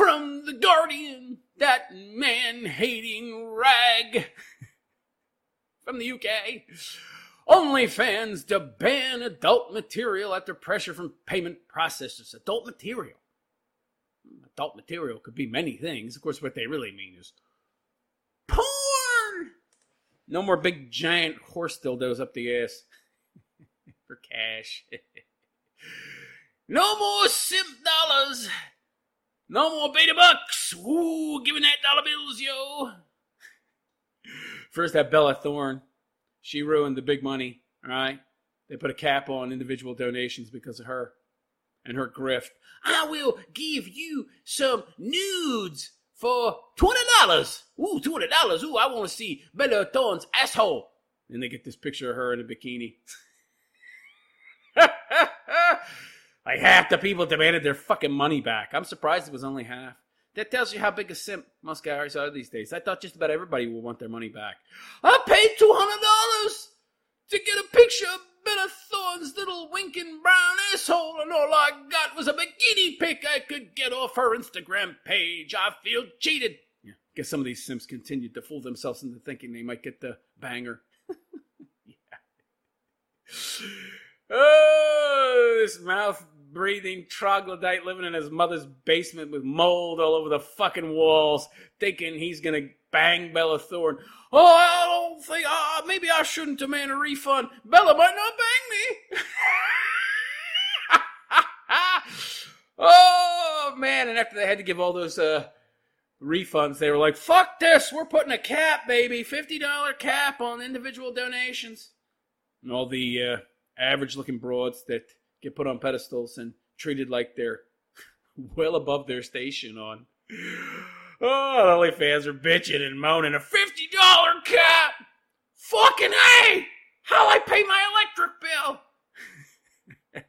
from The Guardian, that man-hating rag from the UK. OnlyFans to ban adult material after pressure from payment processors. Adult material. Adult material could be many things. Of course, what they really mean is porn. No more big, giant horse dildos up the ass for cash. No more simp dollars. No more beta bucks. Ooh, giving that dollar bills, yo. First, that Bella Thorne. She ruined the big money, all right? They put a cap on individual donations because of her and her grift. I will give you some nudes for $20. Ooh, $20. Ooh, I want to see Bella Thorne's asshole. And they get this picture of her in a bikini. Like half the people demanded their fucking money back. I'm surprised it was only half. That tells you how big a simp most guys are these days. I thought just about everybody will want their money back. I paid $200 to get a picture of Bella Thorne's little winking brown asshole, and all I got was a bikini pic I could get off her Instagram page. I feel cheated. Yeah, guess some of these simps continued to fool themselves into thinking they might get the banger. Yeah. Oh, this mouth-breathing troglodyte living in his mother's basement with mold all over the fucking walls, thinking he's gonna bang Bella Thorne. Oh, I don't think, maybe I shouldn't demand a refund. Bella might not bang me. Oh, man, and after they had to give all those refunds, they were like, fuck this, we're putting a cap, baby, $50 cap on individual donations. And all the average-looking broads that get put on pedestals and treated like they're well above their station on. Oh, the OnlyFans are bitching and moaning. A $50 cap! Fucking A! How I pay my electric bill?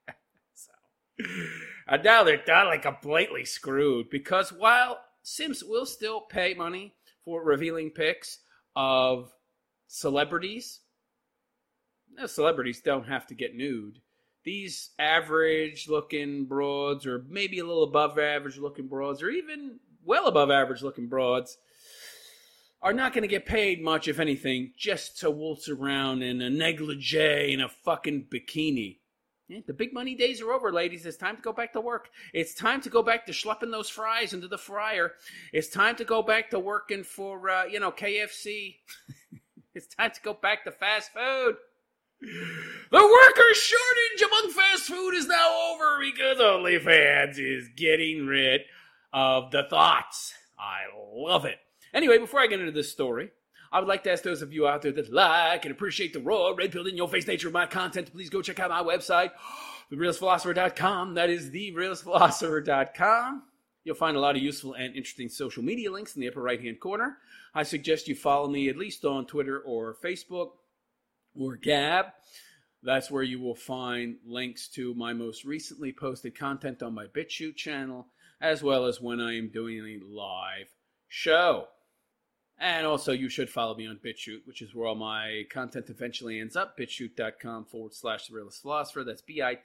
So, now they're totally completely screwed, because while Sims will still pay money for revealing pics of celebrities, celebrities don't have to get nude. These average-looking broads, or maybe a little above average-looking broads, or even well above average-looking broads, are not going to get paid much, if anything, just to waltz around in a negligee and a fucking bikini. Yeah, the big money days are over, ladies. It's time to go back to work. It's time to go back to schlepping those fries into the fryer. It's time to go back to working for, KFC. It's time to go back to fast food. The worker shortage among fast food is now over because OnlyFans is getting rid of the thoughts. I love it. Anyway, before I get into this story, I would like to ask those of you out there that like and appreciate the raw, red-pilled, in-your-face nature of my content, please go check out my website, therealistphilosopher.com. That is therealistphilosopher.com. You'll find a lot of useful and interesting social media links in the upper right-hand corner. I suggest you follow me at least on Twitter or Facebook or Gab. That's where you will find links to my most recently posted content on my BitChute channel, as well as when I am doing a live show. And also, you should follow me on BitChute, which is where all my content eventually ends up, bitchute.com/therealistphilosopher. That's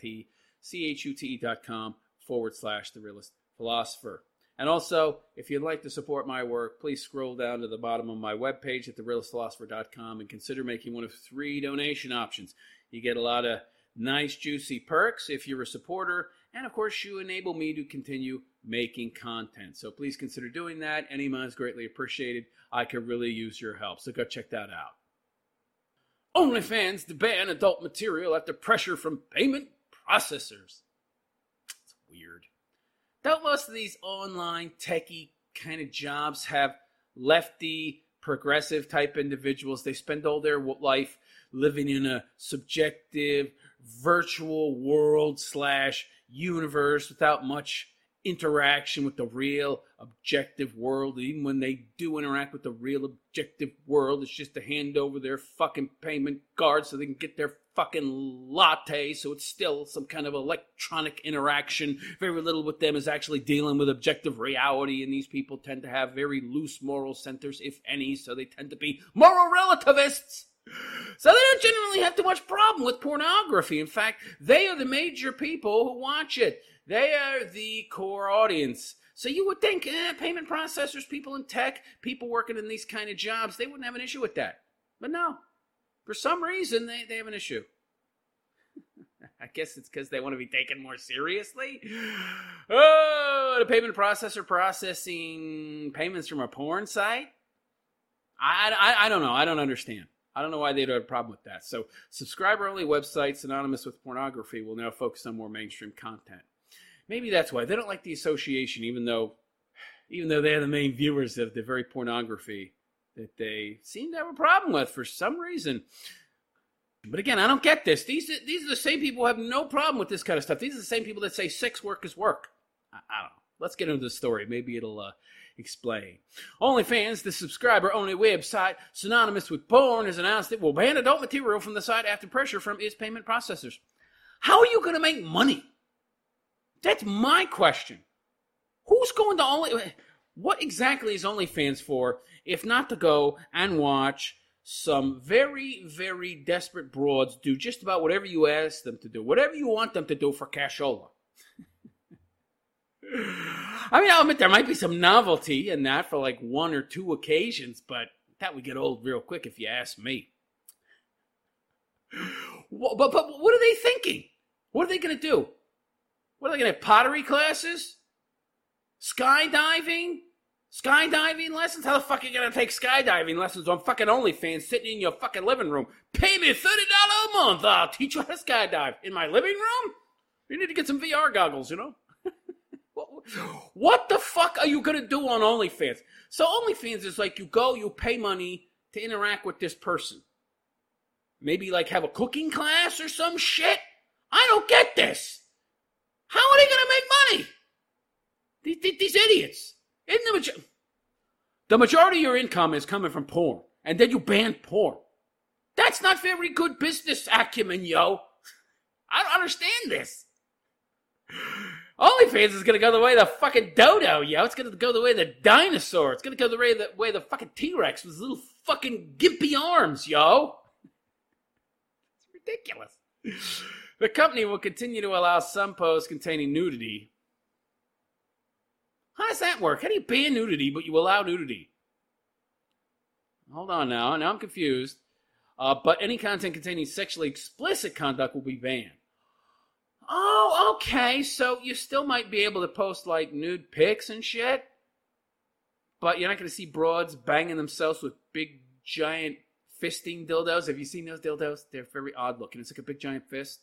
bitchute.com/therealistphilosopher. And also, if you'd like to support my work, please scroll down to the bottom of my webpage at therealistphilosopher.com and consider making one of 3 donation options. You get a lot of nice, juicy perks if you're a supporter, and of course, you enable me to continue making content. So please consider doing that. Any amount is greatly appreciated. I could really use your help, so go check that out. OnlyFans to ban adult material after pressure from payment processors. It's weird. Don't most of these online techie kind of jobs have lefty, progressive type individuals? They spend all their life living in a subjective, virtual world/universe without much interaction with the real objective world. Even when they do interact with the real objective world, it's just to hand over their fucking payment card so they can get their fucking latte. So it's still some kind of electronic interaction. Very little with them is actually dealing with objective reality, and these people tend to have very loose moral centers, if any, so they tend to be moral relativists. So they don't generally have too much problem with pornography. In fact, they are the major people who watch it. They are the core audience. So you would think payment processors, people in tech, people working in these kind of jobs, they wouldn't have an issue with that. But no, for some reason, they have an issue. I guess it's because they want to be taken more seriously. Oh, the payment processor processing payments from a porn site? I don't know. I don't understand. I don't know why they'd have a problem with that. So subscriber-only websites synonymous with pornography will now focus on more mainstream content. Maybe that's why. They don't like the association, even though they're the main viewers of the very pornography that they seem to have a problem with for some reason. But again, I don't get this. These are the same people who have no problem with this kind of stuff. These are the same people that say sex work is work. I don't know. Let's get into the story. Maybe it'll explain. OnlyFans, the subscriber-only website synonymous with porn, has announced it will ban adult material from the site after pressure from its payment processors. How are you going to make money? That's my question. Who's going to OnlyFans? What exactly is OnlyFans for if not to go and watch some very, very desperate broads do just about whatever you ask them to do, whatever you want them to do for cashola? I mean, I'll admit there might be some novelty in that for like one or two occasions, but that would get old real quick if you ask me. But what are they thinking? What are they going to do? What are they going to have, pottery classes? Skydiving? Skydiving lessons? How the fuck are you going to take skydiving lessons on fucking OnlyFans sitting in your fucking living room? Pay me $30 a month. I'll teach you how to skydive. In my living room? You need to get some VR goggles, you know? What the fuck are you going to do on OnlyFans? So OnlyFans is like you go, you pay money to interact with this person. Maybe like have a cooking class or some shit? I don't get this. How are they going to make money? These idiots. The majority of your income is coming from porn. And then you ban porn. That's not very good business acumen, yo. I don't understand this. OnlyFans is going to go the way of the fucking dodo, yo. It's going to go the way of the dinosaur. It's going to go the way of the fucking T-Rex with his little fucking gimpy arms, yo. It's ridiculous. The company will continue to allow some posts containing nudity. How does that work? How do you ban nudity, but you allow nudity? Hold on now. Now I'm confused. But any content containing sexually explicit conduct will be banned. Oh, okay. So you still might be able to post like nude pics and shit, but you're not going to see broads banging themselves with big, giant fisting dildos. Have you seen those dildos? They're very odd looking. It's like a big, giant fist.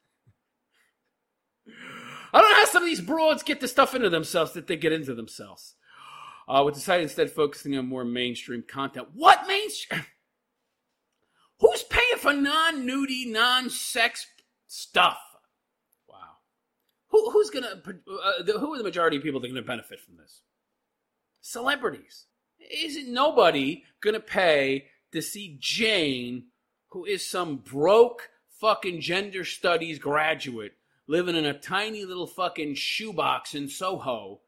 I don't know how some of these broads get the stuff into themselves that they get into themselves. With the site instead focusing on more mainstream content. What mainstream? Who's paying for non-nudie, non-sex stuff? Wow. Who's gonna? Who are the majority of people that are gonna benefit from this? Celebrities. Isn't nobody gonna pay to see Jane, who is some broke fucking gender studies graduate, living in a tiny little fucking shoebox in Soho,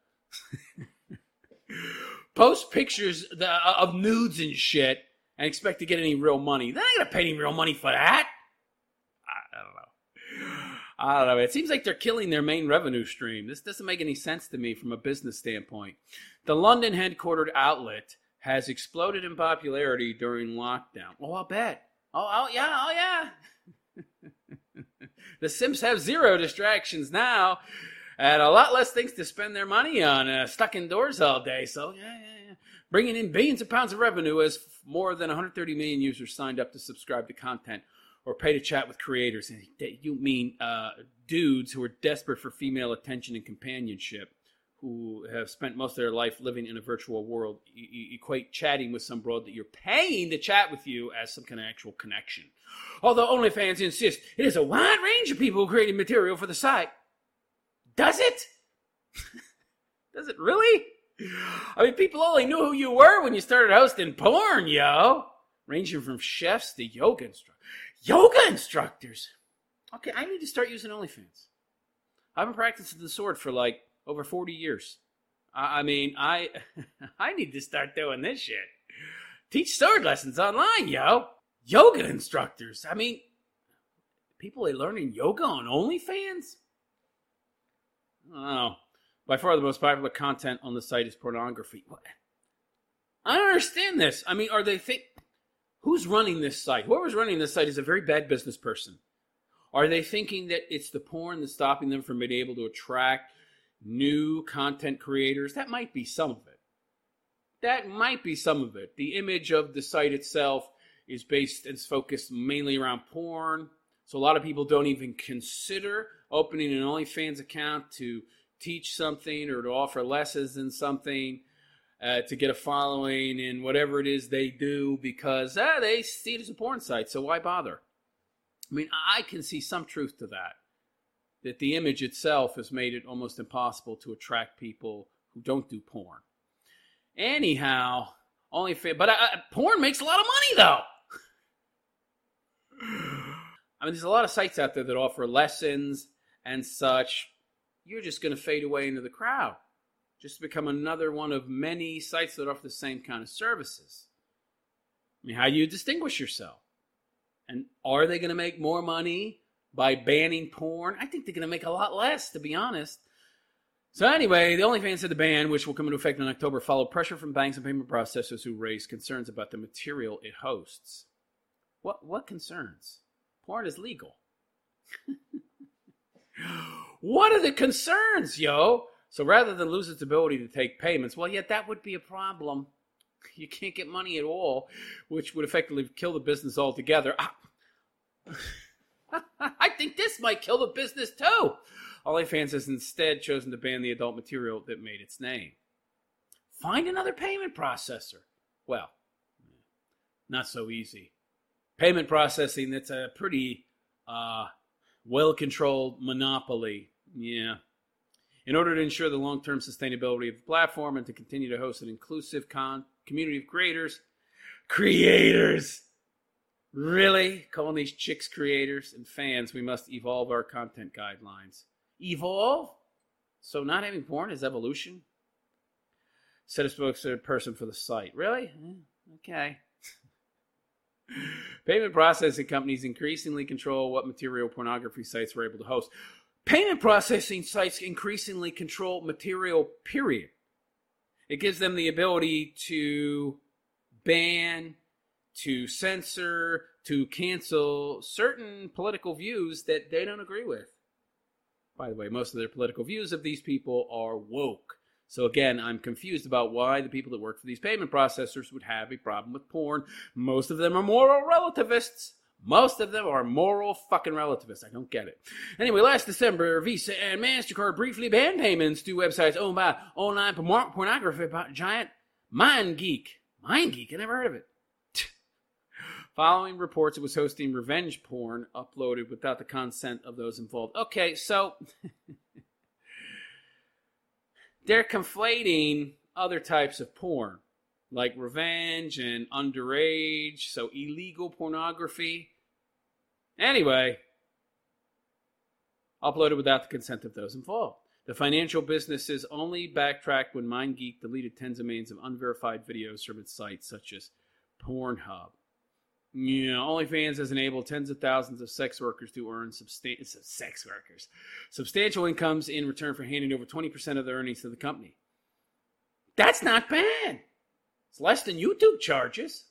post pictures of nudes and shit, and expect to get any real money? They're not going to pay any real money for that. I don't know. It seems like they're killing their main revenue stream. This doesn't make any sense to me from a business standpoint. The London headquartered outlet has exploded in popularity during lockdown. Oh, I'll bet. Oh yeah. The Simps have zero distractions now and a lot less things to spend their money on, stuck indoors all day. So, yeah. Bringing in billions of pounds of revenue as more than 130 million users signed up to subscribe to content or pay to chat with creators. And you mean dudes who are desperate for female attention and companionship, who have spent most of their life living in a virtual world, equate chatting with some broad that you're paying to chat with you as some kind of actual connection. Although OnlyFans insists it is a wide range of people creating material for the site. Does it? Does it really? I mean, people only knew who you were when you started hosting porn, yo. Ranging from chefs to yoga instructors. Yoga instructors? Okay, I need to start using OnlyFans. I've been practicing the sword for like over 40 years. I mean, I need to start doing this shit. Teach sword lessons online, yo. Yoga instructors. I mean, people are learning yoga on OnlyFans? I don't know. By far the most popular content on the site is pornography. What? I don't understand this. I mean, who's running this site? Whoever's running this site is a very bad business person. Are they thinking that it's the porn that's stopping them from being able to attract new content creators? That might be some of it. The image of the site itself is based and focused mainly around porn. So a lot of people don't even consider opening an OnlyFans account to teach something or to offer lessons in something, to get a following in whatever it is they do, because they see it as a porn site, so why bother? I mean, I can see some truth to that the image itself has made it almost impossible to attract people who don't do porn. Anyhow, but porn makes a lot of money, though. I mean, there's a lot of sites out there that offer lessons and such. You're just going to fade away into the crowd. Just become another one of many sites that offer the same kind of services. I mean, how do you distinguish yourself? And are they going to make more money by banning porn? I think they're going to make a lot less, to be honest. So anyway, the OnlyFans said the ban, which will come into effect in October, followed pressure from banks and payment processors who raised concerns about the material it hosts. What concerns? Porn is legal. What are the concerns, yo? So rather than lose its ability to take payments, well, yeah, that would be a problem. You can't get money at all, which would effectively kill the business altogether. I think this might kill the business too. OnlyFans has instead chosen to ban the adult material that made its name. Find another payment processor. Well, not so easy. Payment processing, that's a pretty well-controlled monopoly. Yeah. In order to ensure the long-term sustainability of the platform and to continue to host an inclusive community of creators. Really? Calling these chicks creators and fans, we must evolve our content guidelines. Evolve? So not having porn is evolution? Said a spokesperson for the site. Really? Okay. Payment processing companies increasingly control what material pornography sites are able to host. Payment processing sites increasingly control material, period. It gives them the ability to ban, to censor, to cancel certain political views that they don't agree with. By the way, most of their political views of these people are woke. So again, I'm confused about why the people that work for these payment processors would have a problem with porn. Most of them are moral relativists. Most of them are moral fucking relativists. I don't get it. Anyway, last December, Visa and MasterCard briefly banned payments to websites owned by online pornography giant MindGeek. MindGeek? I never heard of it. Following reports it was hosting revenge porn uploaded without the consent of those involved. Okay, so they're conflating other types of porn, like revenge and underage, so illegal pornography. Anyway, uploaded without the consent of those involved. The financial businesses only backtracked when MindGeek deleted tens of millions of unverified videos from its sites, such as Pornhub. OnlyFans has enabled tens of thousands of sex workers to earn substantial incomes in return for handing over 20% of their earnings to the company. That's not bad. It's less than YouTube charges.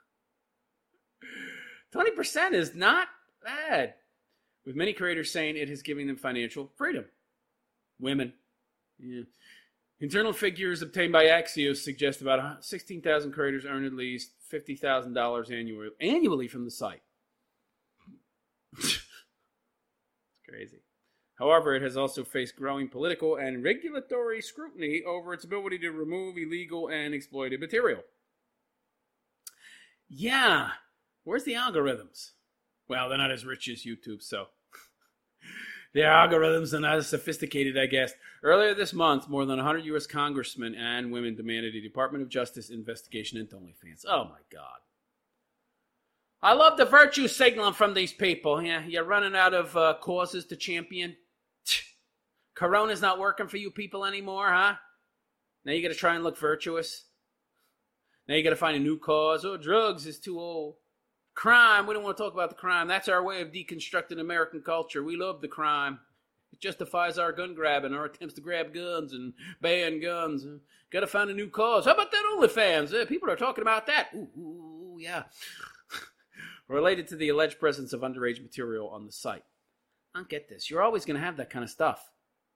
20% is not bad. With many creators saying it is giving them financial freedom. Women. Yeah. Internal figures obtained by Axios suggest about 16,000 creators earn at least $50,000 annually from the site. It's crazy. However, it has also faced growing political and regulatory scrutiny over its ability to remove illegal and exploited material. Yeah. Where's the algorithms? Well, they're not as rich as YouTube, so their algorithms are not as sophisticated, I guess. Earlier this month, more than 100 U.S. congressmen and women demanded a Department of Justice investigation into OnlyFans. Oh, my God. I love the virtue signaling from these people. Yeah, you're running out of causes to champion. Corona's not working for you people anymore, huh? Now you got to try and look virtuous. Now you got to find a new cause. Oh, drugs is too old. Crime, we don't want to talk about the crime. That's our way of deconstructing American culture. We love the crime. It justifies our gun grabbing, our attempts to grab guns and ban guns. Got to find a new cause. How about that OnlyFans? People are talking about that. Ooh, yeah. Related to the alleged presence of underage material on the site. I don't get this. You're always going to have that kind of stuff.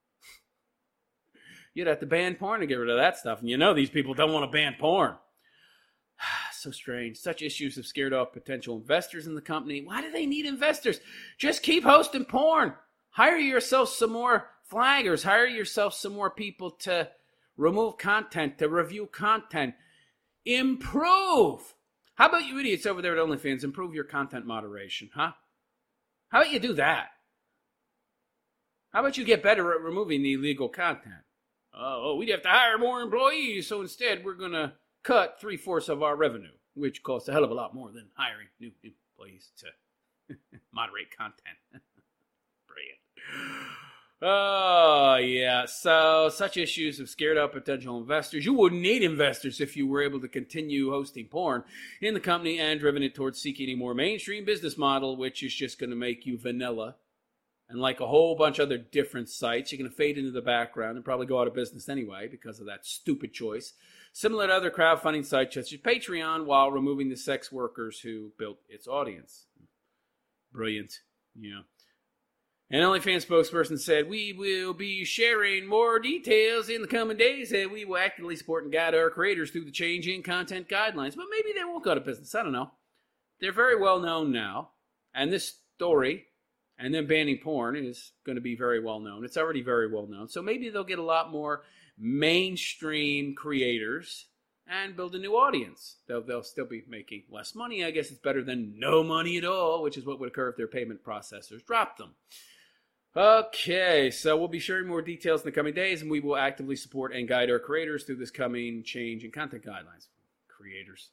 You'd have to ban porn to get rid of that stuff. And you know these people don't want to ban porn. So strange. Such issues have scared off potential investors in the company. Why do they need investors? Just keep hosting porn. Hire yourself some more flaggers. Hire yourself some more people to remove content, to review content. Improve. How about you idiots over there at OnlyFans? Improve your content moderation, huh? How about you do that? How about you get better at removing the illegal content? Oh, we'd have to hire more employees, so instead we're going to cut 3/4 of our revenue, which costs a hell of a lot more than hiring new employees to moderate content. Brilliant. Oh, yeah. So, such issues have scared out potential investors. You wouldn't need investors if you were able to continue hosting porn in the company and driven it towards seeking a more mainstream business model, which is just going to make you vanilla. And like a whole bunch of other different sites, you're going to fade into the background and probably go out of business anyway because of that stupid choice. Similar to other crowdfunding sites such as Patreon, while removing the sex workers who built its audience. Brilliant. Yeah. An OnlyFans spokesperson said, "We will be sharing more details in the coming days, and we will actively support and guide our creators through the changing content guidelines." But maybe they won't go out of business. I don't know. They're very well known now. And this story, and them banning porn, is going to be very well known. It's already very well known. So maybe they'll get a lot more mainstream creators and build a new audience. They'll still be making less money. I guess it's better than no money at all, which is what would occur if their payment processors dropped them. Okay, so we'll be sharing more details in the coming days, and we will actively support and guide our creators through this coming change in content guidelines. Creators.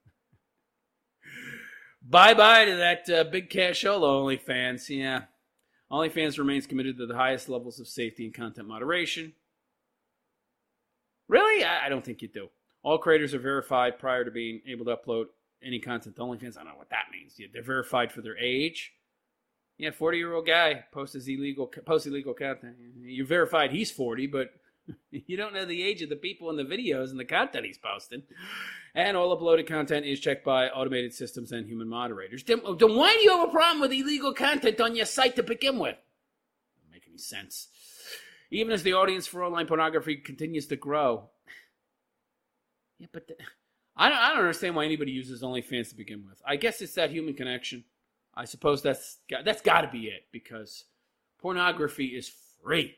Bye-bye to that big cashola OnlyFans. Yeah. OnlyFans remains committed to the highest levels of safety and content moderation. Really? I don't think you do. All creators are verified prior to being able to upload any content to OnlyFans. I don't know what that means. They're verified for their age. Yeah, 40-year-old guy posts illegal content. You're verified he's 40, but you don't know the age of the people in the videos and the content he's posting. And all uploaded content is checked by automated systems and human moderators. Then why do you have a problem with illegal content on your site to begin with? Doesn't make any sense. Even as the audience for online pornography continues to grow. Yeah, but I don't understand why anybody uses OnlyFans to begin with. I guess it's that human connection. I suppose that's got to be it, because pornography is free.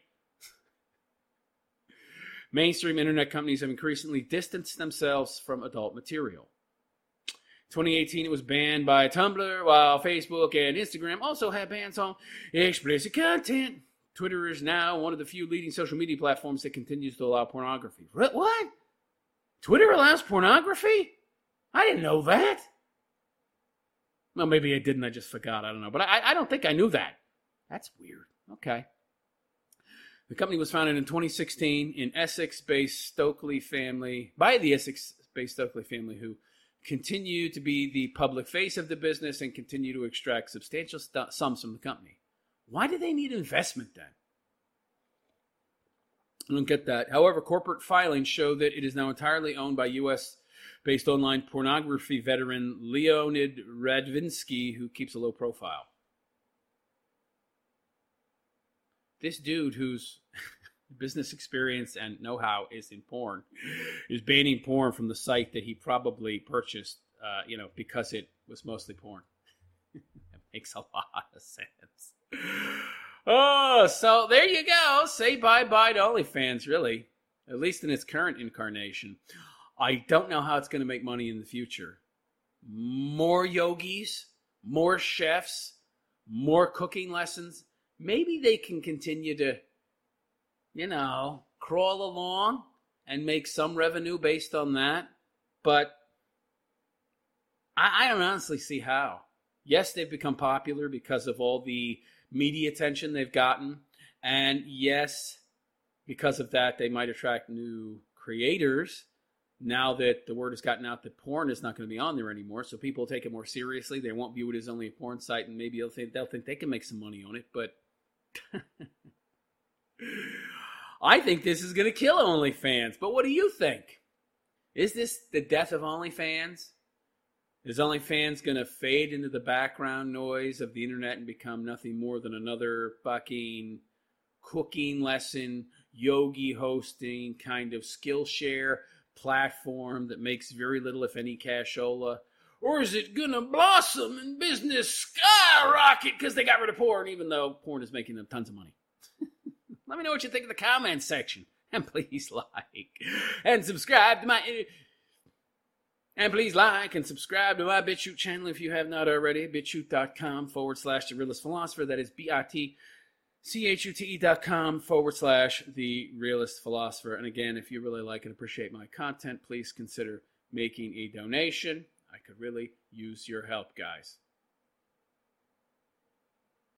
Mainstream internet companies have increasingly distanced themselves from adult material. In 2018, it was banned by Tumblr, while Facebook and Instagram also have bans on explicit content. Twitter is now one of the few leading social media platforms that continues to allow pornography. What? Twitter allows pornography? I didn't know that. Well, maybe I didn't. I just forgot. I don't know. But I don't think I knew that. That's weird. Okay. The company was founded in 2016 in Essex-based Stokely family, by the Essex-based Stokely family, who continue to be the public face of the business and continue to extract substantial sums from the company. Why do they need investment then? I don't get that. However, corporate filings show that it is now entirely owned by U.S.-based online pornography veteran Leonid Radvinsky, who keeps a low profile. This dude, whose business experience and know-how is in porn, is banning porn from the site that he probably purchased, because it was mostly porn. That makes a lot of sense. Oh, so there you go. Say bye-bye to OnlyFans, really. At least in its current incarnation. I don't know how it's going to make money in the future. More yogis, more chefs, more cooking lessons. Maybe they can continue to, crawl along and make some revenue based on that. But I don't honestly see how. Yes, they've become popular because of all the media attention they've gotten. And yes, because of that, they might attract new creators now that the word has gotten out that porn is not going to be on there anymore. So people take it more seriously. They won't view it as only a porn site, and maybe they'll think they can make some money on it. But I think this is going to kill OnlyFans, but what do you think? Is this the death of OnlyFans? Is OnlyFans going to fade into the background noise of the internet and become nothing more than another fucking cooking lesson, yogi hosting kind of Skillshare platform that makes very little, if any, cashola? Or is it going to blossom and business skyrocket because they got rid of porn, even though porn is making them tons of money? Let me know what you think in the comments section. And please like and subscribe to my... And please like and subscribe to my BitChute channel if you have not already. BitChute.com/The Realist Philosopher. That is BITCHUTE.com/The Realist Philosopher. And again, if you really like and appreciate my content, please consider making a donation. I could really use your help, guys.